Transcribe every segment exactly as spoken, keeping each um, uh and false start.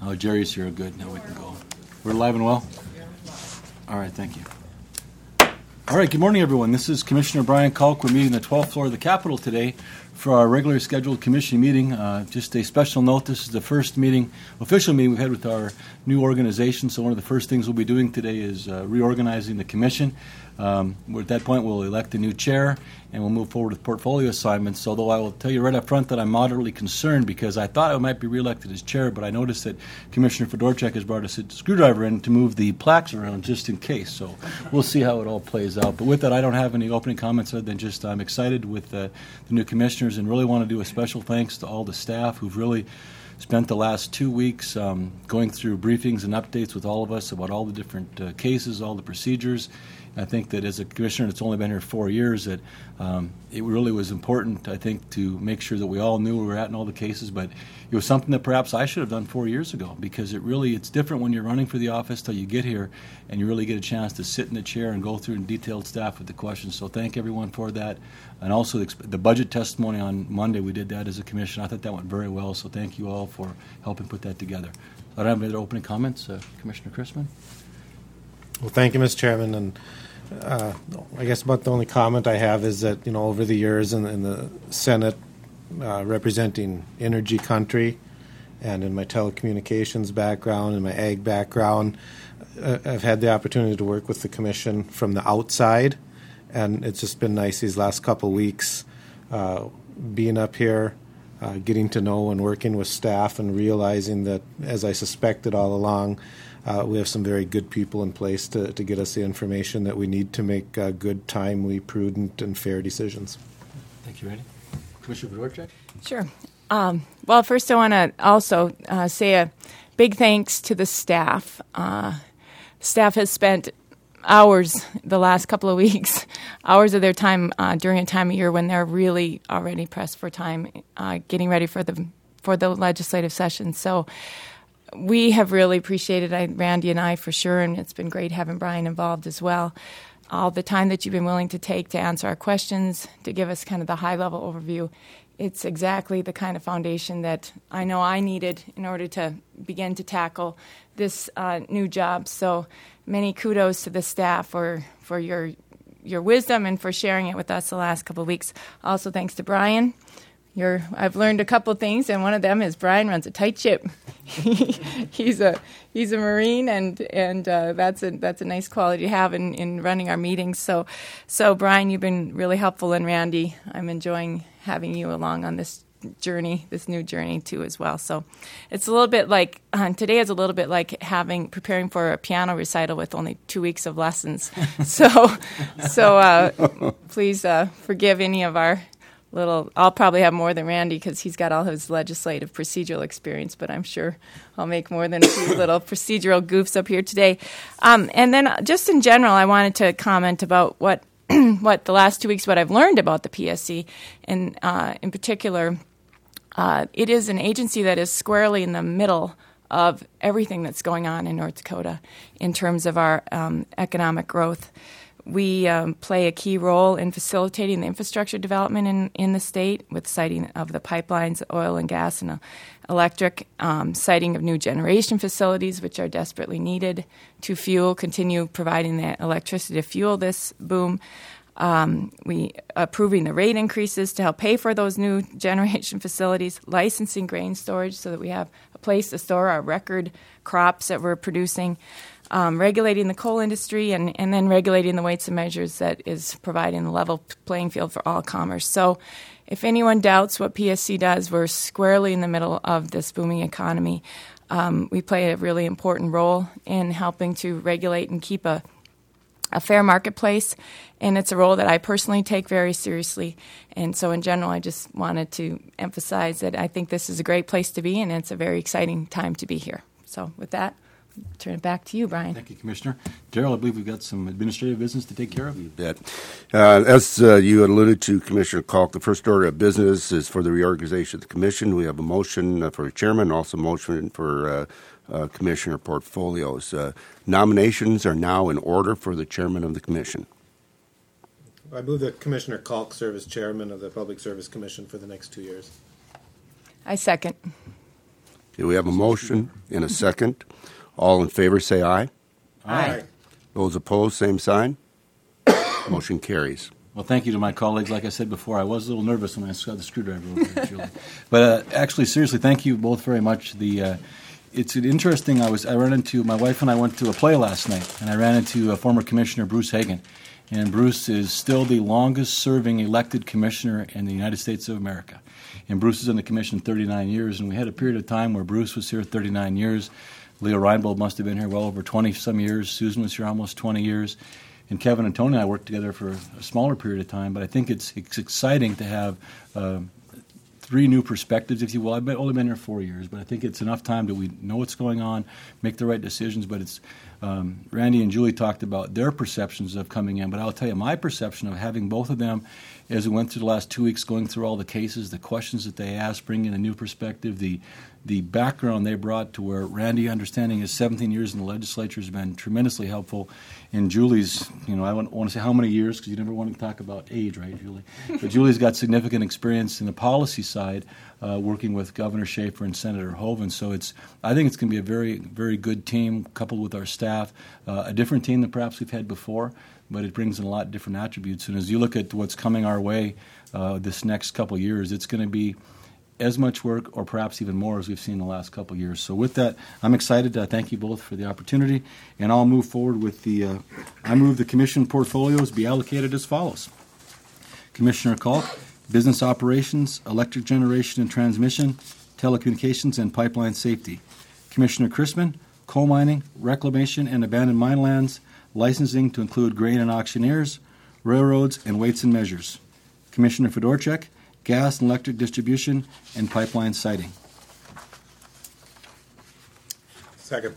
Oh, Jerry's here. Good. Now we can go. We're live and well? All right, thank you. All right, good morning, everyone. This is Commissioner Brian Kalk. We're meeting the twelfth floor of the Capitol today for our regularly scheduled commission meeting. Uh, just a special note, this is the first meeting, official meeting we've had with our new organization, so one of the first things we'll be doing today is uh, reorganizing the commission. Um, at that point, we'll elect a new chair, and we'll move forward with portfolio assignments, although I will tell you right up front that I'm moderately concerned because I thought I might be reelected as chair, but I noticed that Commissioner Fedorchak has brought a screwdriver in to move the plaques around just in case, so we'll see how it all plays out. But with that, I don't have any opening comments other than just I'm excited with uh, the new commissioners and really want to do a special thanks to all the staff who've really spent the last two weeks um, going through briefings and updates with all of us about all the different uh, cases, all the procedures. I think that as a commissioner that's only been here four years, that um, it really was important, I think, to make sure that we all knew where we were at in all the cases. But it was something that perhaps I should have done four years ago because it really, it's different when you're running for the office till you get here and you really get a chance to sit in the chair and go through in detailed staff with the questions. So thank everyone for that. And also the, the budget testimony on Monday, we did that as a commission. I thought that went very well, so thank you all for helping put that together. I don't have any other opening comments. Uh, Commissioner Chrisman? Well, thank you, Mister Chairman. And uh, I guess about the only comment I have is that, you know, over the years in, in the Senate uh, representing energy country and in my telecommunications background and my ag background, uh, I've had the opportunity to work with the commission from the outside, and it's just been nice these last couple weeks uh, being up here, uh, getting to know and working with staff and realizing that, as I suspected all along, Uh, we have some very good people in place to, to get us the information that we need to make uh, good, timely, prudent, and fair decisions. Thank you, Randy. Commissioner Fedorchak? Sure. Um, well, first I want to also uh, say a big thanks to the staff. Uh, staff has spent hours the last couple of weeks, hours of their time uh, during a time of year when they're really already pressed for time, uh, getting ready for the for the legislative session. So we have really appreciated it, Randy and I for sure, and it's been great having Brian involved as well. All the time that you've been willing to take to answer our questions, to give us kind of the high-level overview, it's exactly the kind of foundation that I know I needed in order to begin to tackle this uh, new job. So many kudos to the staff for, for your your wisdom and for sharing it with us the last couple of weeks. Also thanks to Brian. You're, I've learned a couple of things, and one of them is Brian runs a tight ship. he's a he's a Marine, and and uh, that's a that's a nice quality to have in, in running our meetings. So, so Brian, you've been really helpful, and Randy, I'm enjoying having you along on this journey, this new journey too as well. So, it's a little bit like uh, today is a little bit like having preparing for a piano recital with only two weeks of lessons. so, so uh, please uh, forgive any of our little, I'll probably have more than Randy because he's got all his legislative procedural experience, but I'm sure I'll make more than a few little procedural goofs up here today. Um, and then just in general, I wanted to comment about what what the last two weeks, what I've learned about the P S C. And uh, in particular, uh, it is an agency that is squarely in the middle of everything that's going on in North Dakota in terms of our um, economic growth. We um, play a key role in facilitating the infrastructure development in, in the state with siting of the pipelines, oil and gas and uh, electric, um, siting of new generation facilities, which are desperately needed to fuel, continue providing the electricity to fuel this boom. Um, we approving the rate increases to help pay for those new generation facilities, licensing grain storage so that we have a place to store our record crops that we're producing. Um, regulating the coal industry and, and then regulating the weights and measures that is providing a level playing field for all commerce. So if anyone doubts what P S C does, we're squarely in the middle of this booming economy. Um, we play a really important role in helping to regulate and keep a, a fair marketplace, and it's a role that I personally take very seriously. And so in general, I just wanted to emphasize that I think this is a great place to be, and it's a very exciting time to be here. So with that, turn it back to you, Brian. Thank you, Commissioner. Darrell, I believe we've got some administrative business to take care of. You bet. Uh, as uh, you had alluded to, Commissioner Kalk, the first order of business is for the reorganization of the commission. We have a motion uh, for a chairman, also a motion for uh, uh, commissioner portfolios. Uh, nominations are now in order for the chairman of the commission. I move that Commissioner Kalk serve as chairman of the Public Service Commission for the next two years. I second. Okay, we have a motion and a second. All in favor, say aye. Aye. Those opposed, same sign. Motion carries. Well, thank you to my colleagues. Like I said before, I was a little nervous when I saw the screwdriver over there, Julie. But uh, actually, seriously, thank you both very much. The uh, it's an interesting. I was I ran into my wife and I went to a play last night, and I ran into uh, former Commissioner Bruce Hagan, and Bruce is still the longest-serving elected commissioner in the United States of America. And Bruce is in the commission thirty-nine years, and we had a period of time where Bruce was here thirty-nine years. Leo Reinbold must have been here well over twenty-some years. Susan was here almost twenty years. And Kevin and Tony and I worked together for a smaller period of time, but I think it's, it's exciting to have uh, three new perspectives, if you will. I've been, only been here four years, but I think it's enough time that we know what's going on, make the right decisions. But it's um, Randy and Julie talked about their perceptions of coming in, but I'll tell you my perception of having both of them as we went through the last two weeks, going through all the cases, the questions that they asked, bringing a new perspective, the the background they brought to where Randy, understanding his seventeen years in the legislature, has been tremendously helpful. And Julie's, you know, I don't want to say how many years because you never want to talk about age, right, Julie? But Julie's got significant experience in the policy side, uh, working with Governor Schaefer and Senator Hoeven. So it's, I think it's going to be a very, very good team coupled with our staff, uh, a different team than perhaps we've had before, but it brings in a lot of different attributes. And as you look at what's coming our way uh, this next couple of years, it's going to be as much work or perhaps even more as we've seen in the last couple of years. So with that, I'm excited. Uh, thank you both for the opportunity. And I'll move forward with the, uh, I move the commission portfolios be allocated as follows. Commissioner Kalk, Business Operations, Electric Generation and Transmission, Telecommunications, and Pipeline Safety. Commissioner Chrisman, Coal Mining, Reclamation and Abandoned Mine Lands, Licensing to include grain and auctioneers, railroads, and weights and measures. Commissioner Fedorchak, Gas and Electric Distribution, and Pipeline Siting. Second.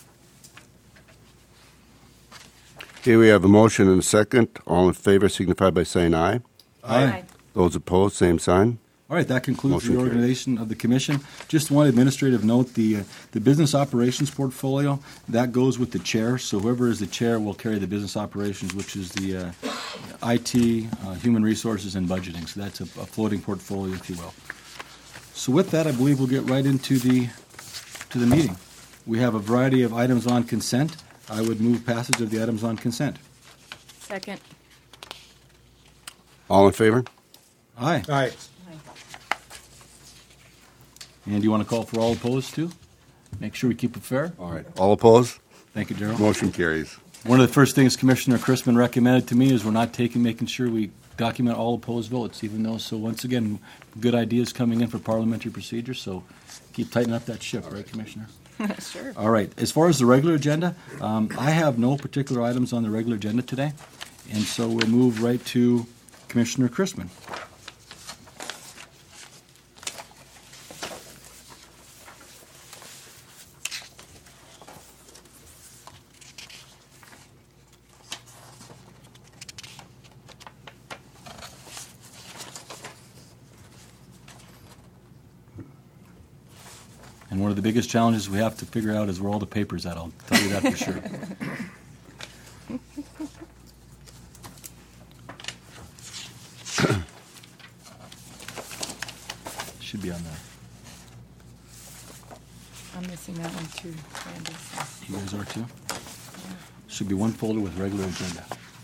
Okay, we have a motion and a second. All in favor signify by saying aye. Aye. Those opposed, same sign. All right, that concludes Motion the organization of the commission. Just one administrative note, the uh, the business operations portfolio, that goes with the chair. So whoever is the chair will carry the business operations, which is the uh, I T, uh, human resources, and budgeting. So that's a, a floating portfolio, if you will. So with that, I believe we'll get right into the to the meeting. We have a variety of items on consent. I would move passage of the items on consent. Second. All in favor? Aye. Aye. And do you want to call for all opposed, too? Make sure we keep it fair. All right. All opposed? Thank you, Darrell. Motion carries. One of the first things Commissioner Chrisman recommended to me is we're not taking, making sure we document all opposed votes, even though, so once again, good ideas coming in for parliamentary procedure, so keep tightening up that ship, right, Commissioner? Sure. All right. As far as the regular agenda, um, I have no particular items on the regular agenda today, and so we'll move right to Commissioner Chrisman. And one of the biggest challenges we have to figure out is where all the paper's at. I'll tell you that for sure. Should be on there. I'm missing that one too, Randy. so- You guys are too? Should be one folder with regular agenda.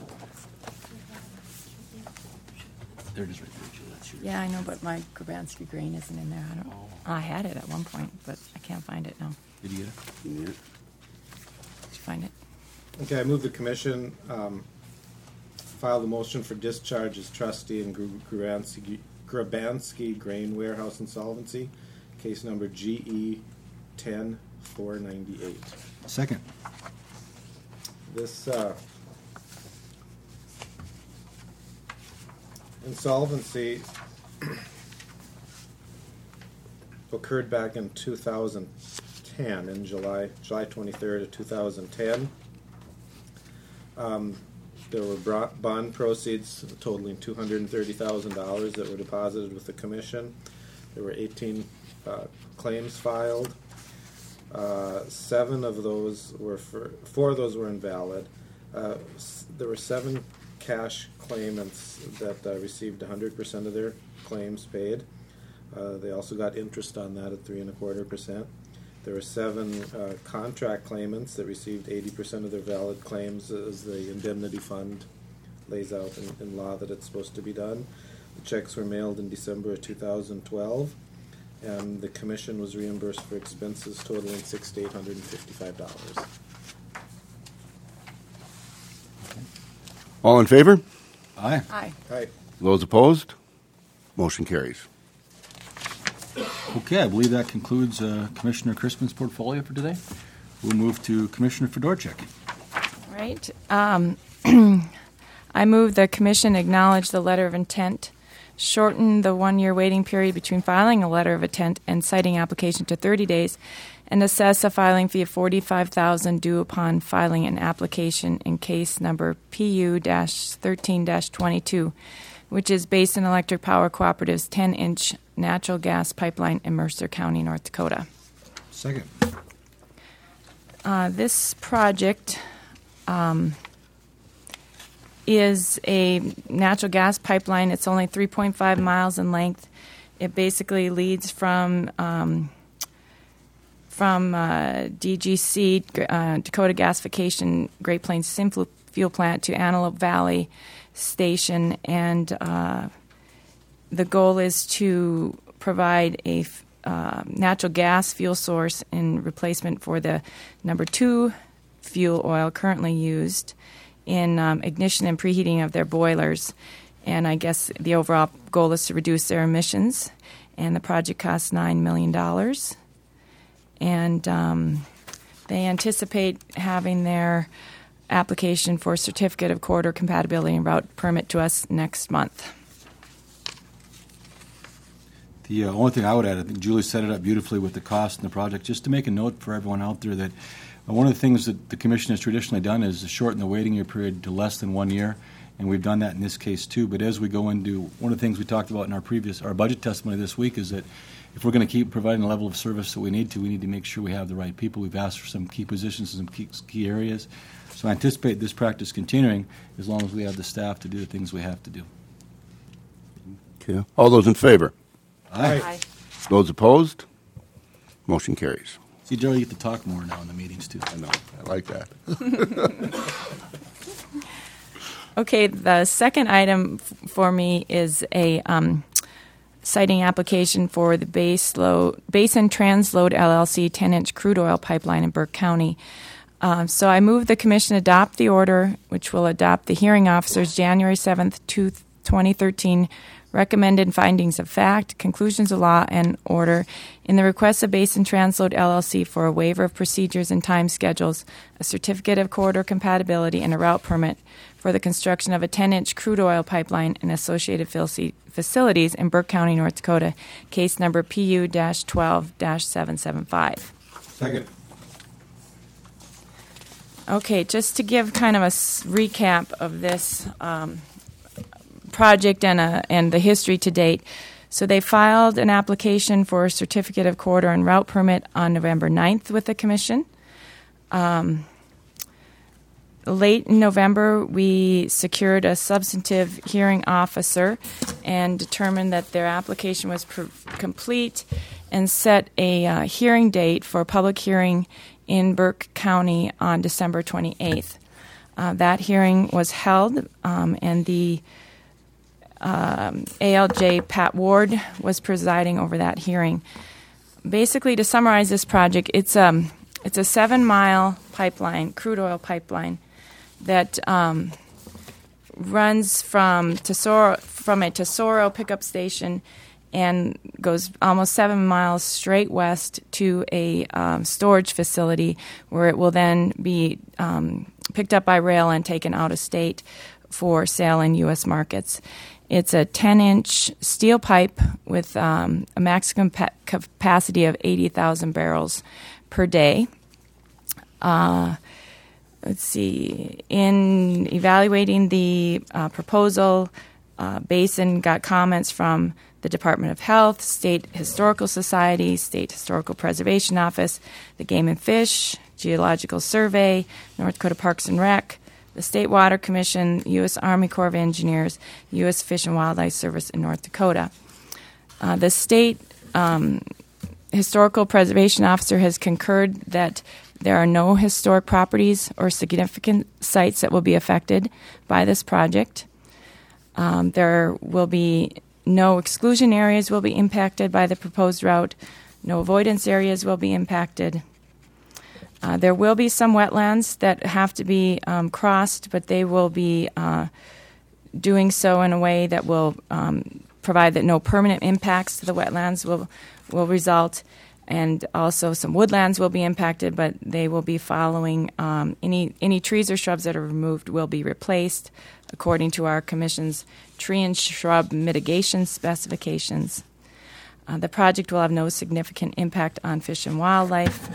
There it is right there, Julie. That's yours. Yeah, I know, but my Grabansky grain isn't in there. I don't. I had it at one point, but I can't find it now. Did you get it? Did you find it? Okay, I move the commission um, file the motion for discharge as trustee in Gr- Grabansky, Grabansky Grain Warehouse Insolvency, case number G E ten four ninety-eight. Second. This uh, insolvency occurred back in two thousand ten, in July, July twenty-third of two thousand ten. Um, there were bro- bond proceeds totaling two hundred thirty thousand dollars that were deposited with the commission. There were eighteen uh, claims filed. Uh, seven of those were for, four of those were invalid. Uh, s- there were seven cash claimants that uh, received one hundred percent of their claims paid. Uh, they also got interest on that at three and a quarter percent. There were seven uh, contract claimants that received eighty percent of their valid claims as the indemnity fund lays out in, in law that it's supposed to be done. The checks were mailed in December of two thousand twelve, and the commission was reimbursed for expenses totaling six thousand eight hundred fifty-five dollars. All in favor? Aye. Aye. Right. Those opposed? Motion carries. Okay, I believe that concludes uh, Commissioner Crispin's portfolio for today. We'll move to Commissioner Fedorchak. Right. Um, I move the commission acknowledge the letter of intent, shorten the one-year waiting period between filing a letter of intent and citing application to thirty days, and assess a filing fee of forty-five thousand dollars due upon filing an application in case number P U thirteen twenty-two, which is Basin Electric Power Cooperative's ten-inch natural gas pipeline in Mercer County, North Dakota. Second. Uh, this project um, is a natural gas pipeline. It's only three point five miles in length. It basically leads from um, from uh, D G C, uh, Dakota Gasification Great Plains Synfuel Fuel Plant, to Antelope Valley Station, and uh, the goal is to provide a f- uh, natural gas fuel source in replacement for the number two fuel oil currently used in um, ignition and preheating of their boilers. And I guess the overall goal is to reduce their emissions. And the project costs nine million dollars. And um, they anticipate having their application for certificate of corridor compatibility and route permit to us next month. The uh, only thing I would add, I think Julie set it up beautifully with the cost and the project. Just to make a note for everyone out there that uh, one of the things that the Commission has traditionally done is to shorten the waiting year period to less than one year, and we've done that in this case too. But as we go into, one of the things we talked about in our previous, our budget testimony this week is that if we're going to keep providing the level of service that we need to, we need to make sure we have the right people. We've asked for some key positions in some key, key areas. So I anticipate this practice continuing as long as we have the staff to do the things we have to do. Okay. All those in favor? Aye. Aye. Those opposed? Motion carries. See, Joe, you get to talk more now in the meetings too. I know. I like that. Okay, the second item f- for me is a um, citing application for the base load, Basin Transload L L C ten-inch crude oil pipeline in Burke County. Um, so I move the Commission adopt the order, which will adopt the hearing officer's January seventh, twenty thirteen recommended findings of fact, conclusions of law, and order in the request of Basin Transload L L C for a waiver of procedures and time schedules, a certificate of corridor compatibility, and a route permit for the construction of a ten-inch crude oil pipeline and associated facilities in Burke County, North Dakota, case number P U twelve seven seven five. Second. Okay, just to give kind of a s- recap of this um, project and, a, and the history to date. So they filed an application for a certificate of corridor and route permit on November ninth with the Commission. Um, late in November, we secured a substantive hearing officer and determined that their application was pr- complete and set a uh, hearing date for a public hearing in Burke County on December twenty-eighth. Uh, that hearing was held, um, and the um, A L J Pat Ward was presiding over that hearing. Basically, to summarize this project, it's um it's a seven-mile pipeline, crude oil pipeline, that um, runs from Tesoro from a Tesoro pickup station and goes almost seven miles straight west to a um, storage facility where it will then be um, picked up by rail and taken out of state for sale in U S markets. It's a ten-inch steel pipe with um, a maximum pa- capacity of eighty thousand barrels per day. Uh, let's see. In evaluating the uh, proposal, uh, Basin got comments from the Department of Health, State Historical Society, State Historical Preservation Office, the Game and Fish, Geological Survey, North Dakota Parks and Rec, the State Water Commission, U S Army Corps of Engineers, U S Fish and Wildlife Service in North Dakota. Uh, the state um, historical preservation officer has concurred that there are no historic properties or significant sites that will be affected by this project. Um, there will be no exclusion areas will be impacted by the proposed route. No avoidance areas will be impacted. Uh, there will be some wetlands that have to be um, crossed, but they will be uh, doing so in a way that will um, provide that no permanent impacts to the wetlands will will result. And also some woodlands will be impacted, but they will be following um, any any trees or shrubs that are removed will be replaced according to our Commission's tree and shrub mitigation specifications. Uh, the project will have no significant impact on fish and wildlife.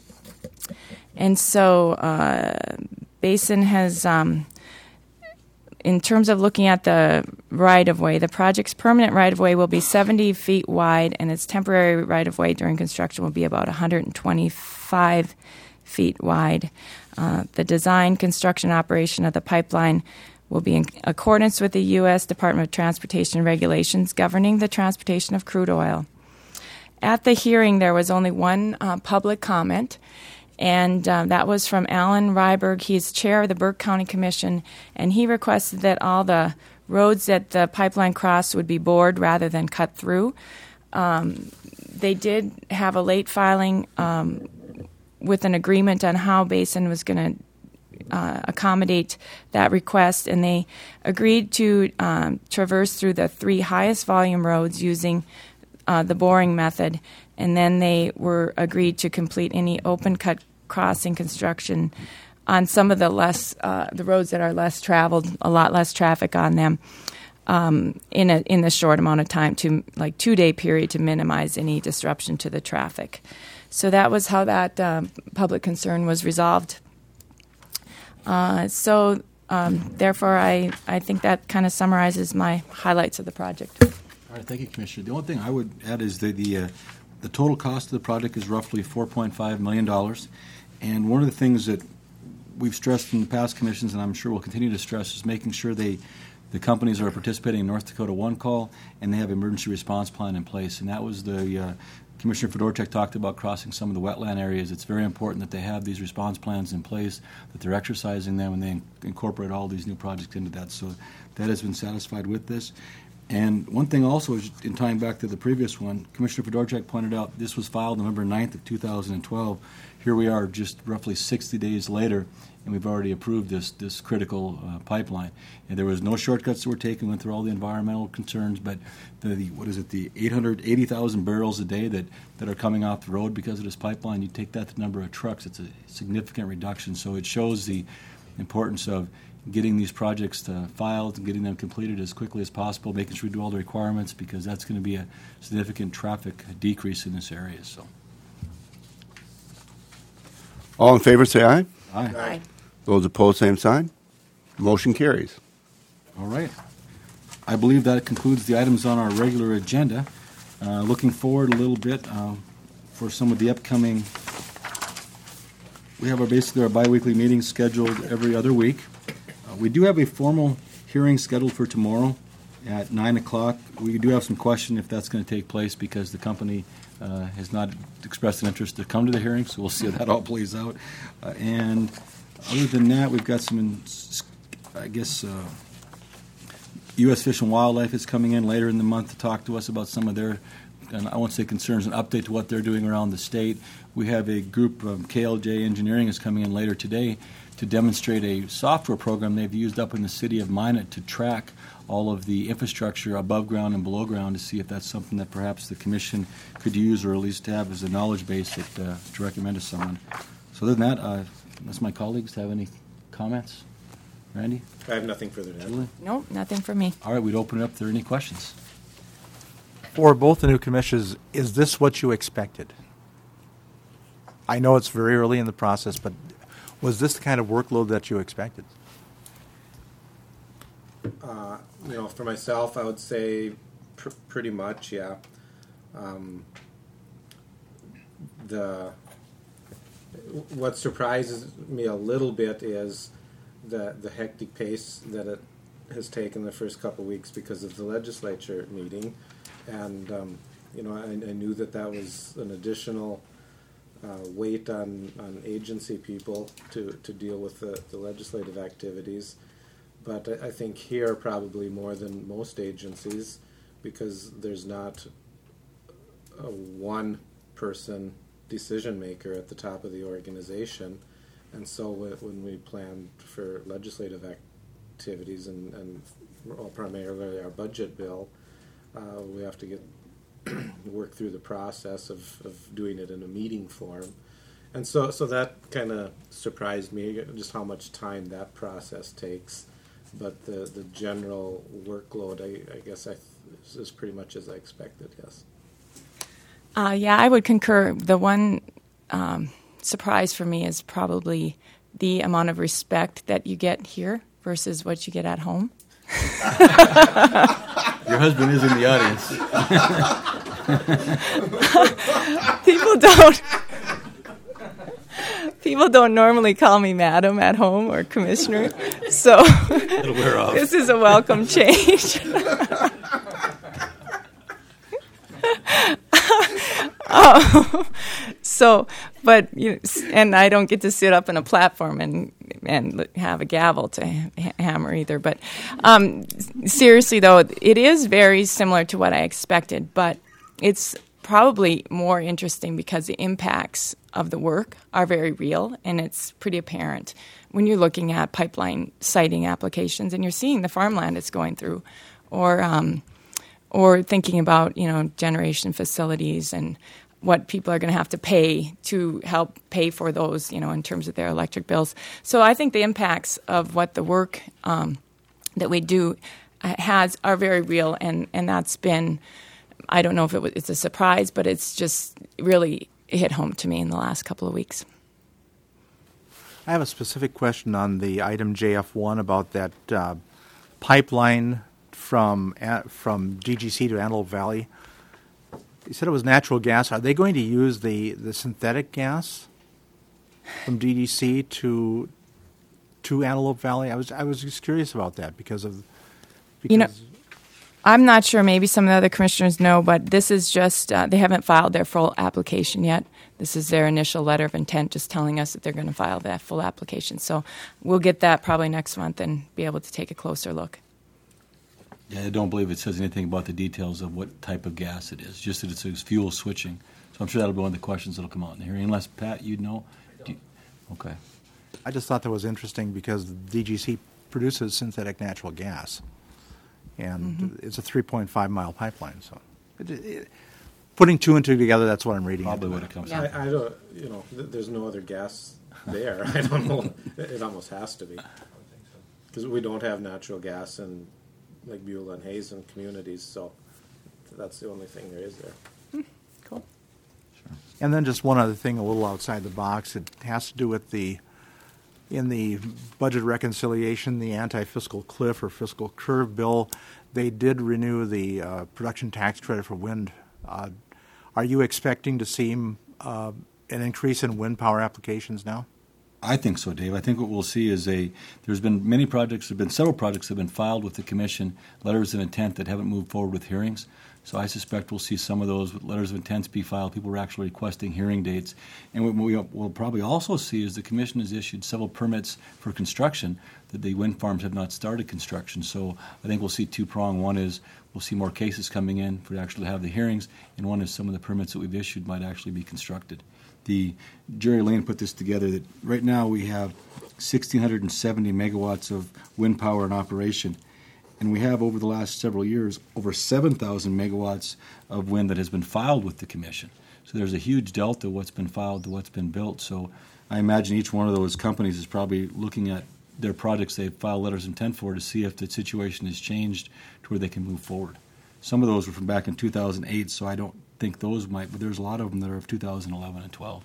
And so uh, Basin has, um, in terms of looking at the right-of-way, the project's permanent right-of-way will be seventy feet wide, and its temporary right-of-way during construction will be about one hundred twenty-five feet wide. Uh, the design, construction, operation of the pipeline will be in accordance with the U S Department of Transportation regulations governing the transportation of crude oil. At the hearing, there was only one uh, public comment, and uh, that was from Alan Ryberg. He's chair of the Burke County Commission, and he requested that all the roads that the pipeline crossed would be bored rather than cut through. Um, they did have a late filing um, with an agreement on how Basin was going to uh, accommodate that request, and they agreed to um, traverse through the three highest volume roads using uh, the boring method, and then they were agreed to complete any open cut crossing construction on some of the less uh, the roads that are less traveled, a lot less traffic on them, um, in a in the short amount of time, to like two day period, to minimize any disruption to the traffic. So that was how that um, public concern was resolved. Uh, so um, therefore, I, I think that kind of summarizes my highlights of the project. All right, thank you, Commissioner. The only thing I would add is that the uh, the total cost of the project is roughly four point five million dollars, and one of the things that we've stressed in the past commissions, and I'm sure we'll continue to stress, is making sure they the companies are participating in North Dakota One Call, and they have emergency response plan in place. And that was the uh, Commissioner Fedorchak talked about crossing some of the wetland areas. It's very important that they have these response plans in place, that they're exercising them, and they in- incorporate all these new projects into that. So that has been satisfied with this. And one thing also, is in tying back to the previous one, Commissioner Fedorchak pointed out this was filed November ninth of two thousand twelve. Here we are just roughly sixty days later, and we've already approved this this critical uh, pipeline. And there was no shortcuts that were taken, went through all the environmental concerns, but the, the what is it, the eight hundred eighty thousand barrels a day that, that are coming off the road because of this pipeline, you take that to the number of trucks, it's a significant reduction. So it shows the importance of getting these projects to filed and getting them completed as quickly as possible, making sure we do all the requirements, because that's going to be a significant traffic decrease in this area. So, all in favor, say aye. aye. Aye. Those opposed, same sign. Motion carries. All right. I believe that concludes the items on our regular agenda. Uh, looking forward a little bit uh, for some of the upcoming. We have our basically our biweekly meetings scheduled every other week. Uh, we do have a formal hearing scheduled for tomorrow at nine o'clock. We do have some question if that's going to take place, because the company uh, has not expressed an interest to come to the hearing, so we'll see how that all plays out. Uh, and other than that, we've got some, in, I guess, uh, U S Fish and Wildlife is coming in later in the month to talk to us about some of their, and I won't say concerns, an update to what they're doing around the state. We have a group of K L J Engineering is coming in later today to demonstrate a software program they've used up in the city of Minot to track all of the infrastructure above ground and below ground, to see if that's something that perhaps the commission could use, or at least have as a knowledge base that, uh, to recommend to someone. So other than that, uh, unless my colleagues have any comments. Randy? I have nothing further to add. Julie? No, nothing for me. All right, we'd open it up if there are any questions. For both the new commissions, is this what you expected? I know it's very early in the process, but was this the kind of workload that you expected? Uh, you know, for myself, I would say pr- pretty much, yeah. Um, the what surprises me a little bit is the the hectic pace that it has taken the first couple of weeks because of the legislature meeting, and um, you know, I, I knew that that was an additional uh, weight on, on agency people to, to deal with the, the legislative activities. But I, I think here probably more than most agencies, because there's not a one-person decision maker at the top of the organization. And so when we plan for legislative activities and, and well, primarily our budget bill, uh, we have to get work through the process of, of doing it in a meeting form. And so, so that kind of surprised me, just how much time that process takes. But the, the general workload, I, I guess, I th- is pretty much as I expected, yes. Uh, yeah, I would concur. The one um, surprise for me is probably the amount of respect that you get here versus what you get at home. Your husband is in the audience. People don't. People don't normally call me madam at home or commissioner, so It'll wear off. This is a welcome change. um, so, but you know, and I don't get to sit up in a platform and and have a gavel to ha- hammer either. But um, seriously, though, it is very similar to what I expected, but it's probably more interesting because the impacts of the work are very real, and it's pretty apparent when you're looking at pipeline siting applications and you're seeing the farmland it's going through, or um, or thinking about, you know, generation facilities and what people are going to have to pay to help pay for those, you know, in terms of their electric bills. So I think the impacts of what the work um, that we do has are very real, and, and that's been, I don't know if it was, it's a surprise, but it's just really hit home to me in the last couple of weeks. I have a specific question on the item J F one about that uh, pipeline from uh, from D G C to Antelope Valley. You said it was natural gas. Are they going to use the, the synthetic gas from D G C to to Antelope Valley? I was I was just curious about that because of because you know. I'm not sure. Maybe some of the other commissioners know, but this is just, uh, they haven't filed their full application yet. This is their initial letter of intent, just telling us that they're going to file that full application. So we'll get that probably next month and be able to take a closer look. Yeah, I don't believe it says anything about the details of what type of gas it is, just that it's fuel switching. So I'm sure that'll be one of the questions that'll come out in the hearing. Unless, Pat, you'd know? Do you, okay. I just thought that was interesting because D G C produces synthetic natural gas. And mm-hmm. it's a three point five mile pipeline. So it, it, putting two and two together, that's what I'm reading. Probably what it comes yeah. I, I don't, you know, th- there's no other gas there. I don't know. It almost has to be. Because we don't have natural gas in, like, Beulah and Hazen communities, so that's the only thing there is there. Mm, cool. Sure. And then just one other thing, a little outside the box. It has to do with the, in the budget reconciliation, the anti-fiscal cliff or fiscal curve bill, they did renew the uh, production tax credit for wind. Uh, are you expecting to see uh, an increase in wind power applications now? I think so, Dave. I think what we'll see is a, there's been many projects, there have been several projects that have been filed with the Commission, letters of intent that haven't moved forward with hearings. So I suspect we'll see some of those with letters of intent be filed. People were actually requesting hearing dates. And what we will probably also see is the Commission has issued several permits for construction that the wind farms have not started construction. So I think we'll see two-prong. One is we'll see more cases coming in for actually have the hearings, and one is some of the permits that we've issued might actually be constructed. The Jerry Lane put this together that right now we have one thousand six hundred seventy megawatts of wind power in operation. And we have, over the last several years, over seven thousand megawatts of wind that has been filed with the Commission. So there's a huge delta what's been filed to what's been built. So I imagine each one of those companies is probably looking at their projects they've filed letters of intent for to see if the situation has changed to where they can move forward. Some of those were from back in two thousand eight, so I don't think those might, but there's a lot of them that are of two thousand eleven and twelve.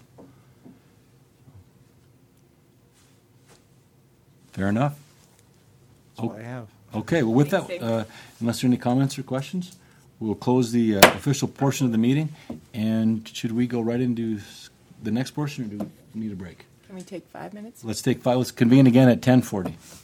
Fair enough? That's all I have. Okay, well, with that, uh, unless there are any comments or questions, we'll close the uh, official portion of the meeting. And should we go right into the next portion, or do we need a break? Can we take five minutes? Let's take five. Let's convene again at ten forty.